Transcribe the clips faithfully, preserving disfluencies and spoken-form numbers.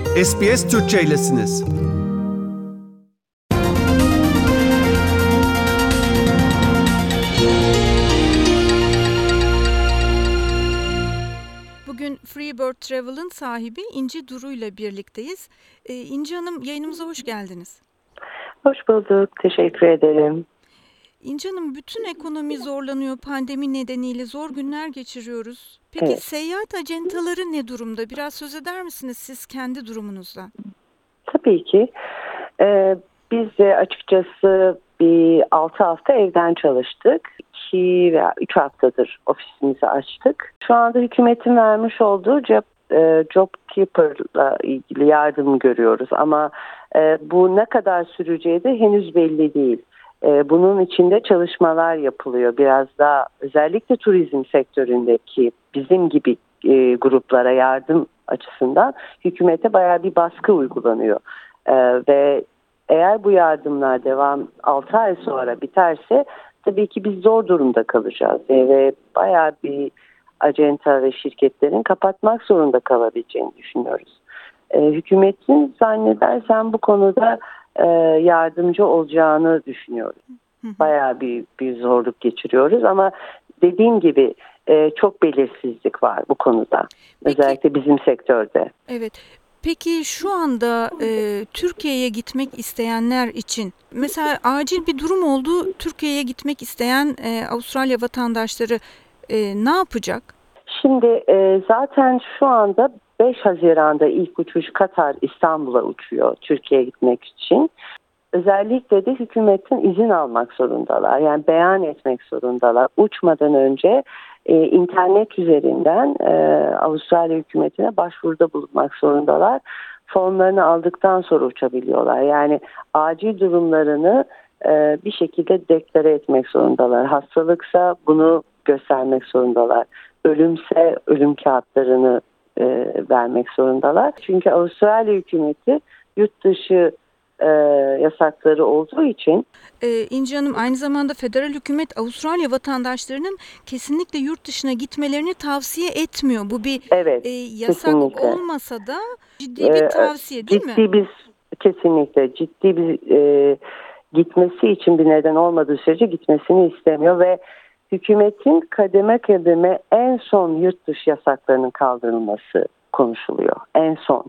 S B S Türkçe'ylesiniz. Bugün Freebird Travel'ın sahibi İnci Duru ile birlikteyiz. Ee, İnci Hanım, yayınımıza hoş geldiniz. Hoş bulduk, teşekkür ederim. İnci Hanım, bütün ekonomi zorlanıyor, pandemi nedeniyle zor günler geçiriyoruz. Peki Evet. seyahat acentaları ne durumda? Biraz söz eder misiniz siz kendi durumunuzdan? Tabii ki. Ee, biz de açıkçası bir altı hafta evden çalıştık. iki veya üç haftadır ofisimizi açtık. Şu anda hükümetin vermiş olduğu Job, e, JobKeeper'la ilgili yardım görüyoruz. Ama e, bu ne kadar süreceği de henüz belli değil. E, bunun içinde çalışmalar yapılıyor. Biraz daha özellikle turizm sektöründeki bizim gibi e, gruplara yardım açısından hükümete bayağı bir baskı uygulanıyor. E, ve eğer bu yardımlar devam altı ay sonra biterse tabii ki biz zor durumda kalacağız. E, ve bayağı bir acenta ve şirketlerin kapatmak zorunda kalabileceğini düşünüyoruz. E, hükümetin zannedersem bu konuda e, yardımcı olacağını düşünüyorum. Bayağı bir, bir zorluk geçiriyoruz ama dediğim gibi e, çok belirsizlik var bu konuda. Peki, özellikle bizim sektörde. Evet. Peki şu anda e, Türkiye'ye gitmek isteyenler için mesela acil bir durum oldu, Türkiye'ye gitmek isteyen e, Avustralya vatandaşları e, ne yapacak? Şimdi e, zaten şu anda beş Haziran'da ilk uçuş Katar İstanbul'a uçuyor Türkiye'ye gitmek için. Özellikle de hükümetin izin almak zorundalar. Yani beyan etmek zorundalar. Uçmadan önce e, internet üzerinden e, Avustralya hükümetine başvuruda bulunmak zorundalar. Formlarını aldıktan sonra uçabiliyorlar. Yani acil durumlarını e, bir şekilde deklare etmek zorundalar. Hastalıksa bunu göstermek zorundalar. Ölümse ölüm kağıtlarını e, vermek zorundalar. Çünkü Avustralya hükümeti yurt dışı E, yasakları olduğu için. Ee, İnci Hanım, aynı zamanda federal hükümet Avustralya vatandaşlarının kesinlikle yurt dışına gitmelerini tavsiye etmiyor. Bu bir Evet, e, yasak kesinlikle. olmasa da ciddi bir tavsiye değil ciddi mi? bir kesinlikle ciddi bir e, gitmesi için bir neden olmadığı sürece gitmesini istemiyor ve hükümetin kademe kademe en son yurt dışı yasaklarının kaldırılması konuşuluyor. En son.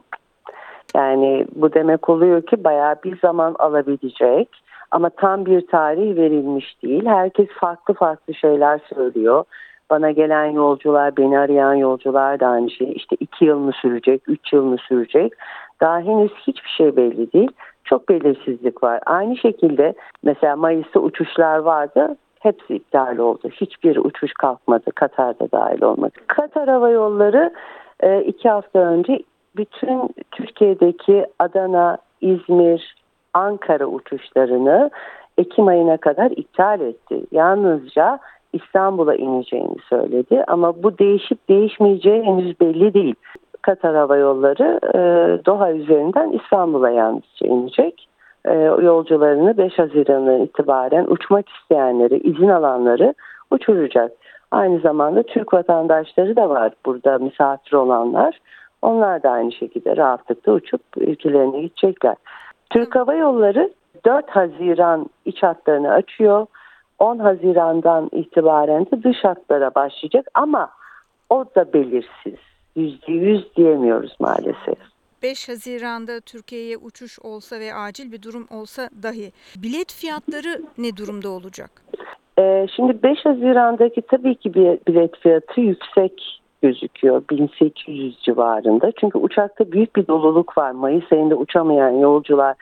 Yani bu demek oluyor ki bayağı bir zaman alabilecek ama tam bir tarih verilmiş değil. Herkes farklı farklı şeyler söylüyor. Bana gelen yolcular, beni arayan yolcular da aynı şey. İşte iki yıl mı sürecek, üç yıl mı sürecek? Daha henüz hiçbir şey belli değil. Çok belirsizlik var. Aynı şekilde mesela Mayıs'ta uçuşlar vardı. Hepsi iptal oldu. Hiçbir uçuş kalkmadı. Katar'da dahil olmadı. Katar Hava Yolları iki hafta önce bütün Türkiye'deki Adana, İzmir, Ankara uçuşlarını Ekim ayına kadar iptal etti. Yalnızca İstanbul'a ineceğini söyledi ama bu değişip değişmeyeceği henüz belli değil. Katar Hava Yolları e, Doha üzerinden İstanbul'a yalnızca inecek. E, yolcularını beş Haziran'dan itibaren uçmak isteyenleri, izin alanları uçuracak. Aynı zamanda Türk vatandaşları da var burada misafir olanlar. Onlar da aynı şekilde rahatlıkla uçup ülkelerine gidecekler. Türk Hava Yolları dört Haziran iç hatlarını açıyor. on Haziran'dan itibaren de dış hatlara başlayacak ama o da belirsiz. yüzde yüz diyemiyoruz maalesef. beş Haziran'da Türkiye'ye uçuş olsa ve acil bir durum olsa dahi bilet fiyatları ne durumda olacak? Ee, şimdi beş Haziran'daki tabii ki bir bilet fiyatı yüksek gözüküyor. bin sekiz yüz civarında. Çünkü uçakta büyük bir doluluk var. Mayıs ayında uçamayan yolcular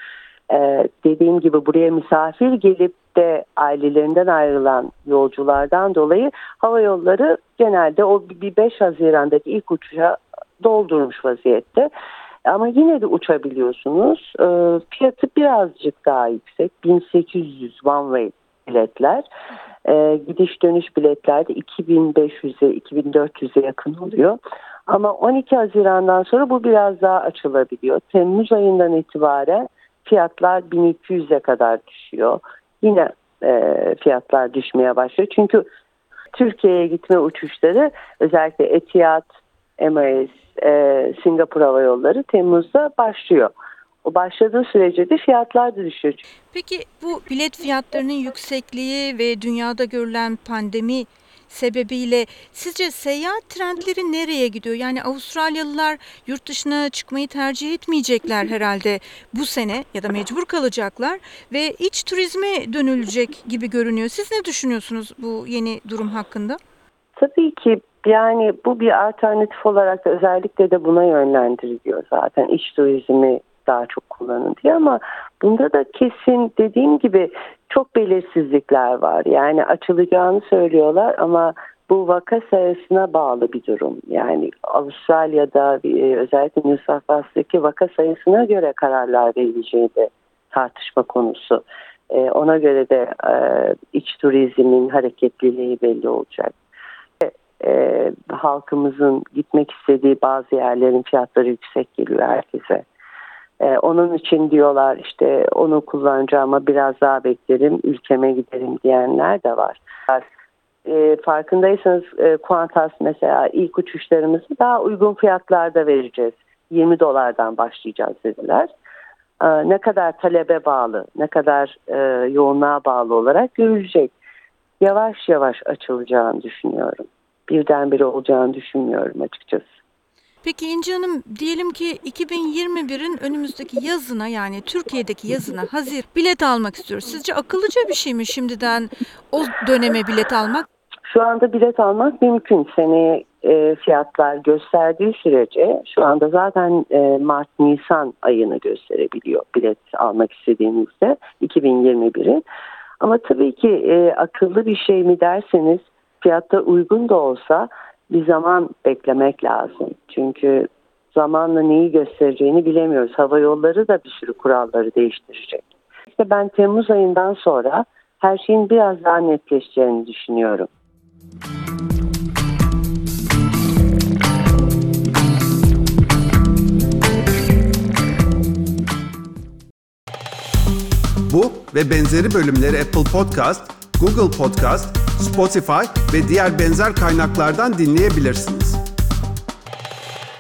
e, dediğim gibi buraya misafir gelip de ailelerinden ayrılan yolculardan dolayı hava yolları genelde o bir beş Haziran'daki ilk uçuşa doldurmuş vaziyette. Ama yine de uçabiliyorsunuz. E, fiyatı birazcık daha yüksek. bin sekiz yüz one way biletler. Ee, gidiş dönüş biletlerde iki bin beş yüze iki bin dört yüze yakın oluyor. Ama on iki Haziran'dan sonra bu biraz daha açılabiliyor. Temmuz ayından itibaren fiyatlar bin iki yüze kadar düşüyor. Yine e, fiyatlar düşmeye başlıyor. Çünkü Türkiye'ye gitme uçuşları özellikle Etihad, Emirates, e, Singapur Hava Yolları Temmuz'da başlıyor. O başladığı sürece de fiyatlar da düşüyor. Peki bu bilet fiyatlarının yüksekliği ve dünyada görülen pandemi sebebiyle sizce seyahat trendleri nereye gidiyor? Yani Avustralyalılar yurt dışına çıkmayı tercih etmeyecekler herhalde bu sene ya da mecbur kalacaklar ve iç turizme dönülecek gibi görünüyor. Siz ne düşünüyorsunuz bu yeni durum hakkında? Tabii ki yani bu bir alternatif olarak da özellikle de buna yönlendiriliyor zaten iç turizmi daha çok kullanın diye, ama bunda da kesin dediğim gibi çok belirsizlikler var. Yani açılacağını söylüyorlar ama bu vaka sayısına bağlı bir durum. Yani Avustralya'da özellikle New South Wales'taki vaka sayısına göre kararlar verileceği de tartışma konusu. Ona göre de iç turizmin hareketliliği belli olacak. E, halkımızın gitmek istediği bazı yerlerin fiyatları yüksek geliyor herkese. E, onun için diyorlar işte onu kullanacağıma biraz daha beklerim, ülkeme giderim diyenler de var. E, farkındaysanız e, Qantas mesela ilk uçuşlarımızı daha uygun fiyatlarda vereceğiz. yirmi dolardan başlayacağız dediler. E, ne kadar talebe bağlı, ne kadar e, yoğunluğa bağlı olarak görülecek. Yavaş yavaş açılacağını düşünüyorum. Birdenbire olacağını düşünmüyorum açıkçası. Peki İnci Hanım, diyelim ki iki bin yirmi birin önümüzdeki yazına, yani Türkiye'deki yazına hazır bilet almak istiyoruz. Sizce akıllıca bir şey mi şimdiden o döneme bilet almak? Şu anda bilet almak mümkün. Seneye e, fiyatlar gösterdiği sürece şu anda zaten e, Mart-Nisan ayını gösterebiliyor bilet almak istediğinizde iki bin yirmi birin. Ama tabii ki e, akıllı bir şey mi derseniz fiyatta uygun da olsa bir zaman beklemek lazım. Çünkü zamanla neyi göstereceğini bilemiyoruz. Hava yolları da bir sürü kuralları değiştirecek. İşte ben Temmuz ayından sonra her şeyin biraz daha netleşeceğini düşünüyorum. Bu ve benzeri bölümleri Apple Podcast, Google Podcast, Spotify ve diğer benzer kaynaklardan dinleyebilirsiniz.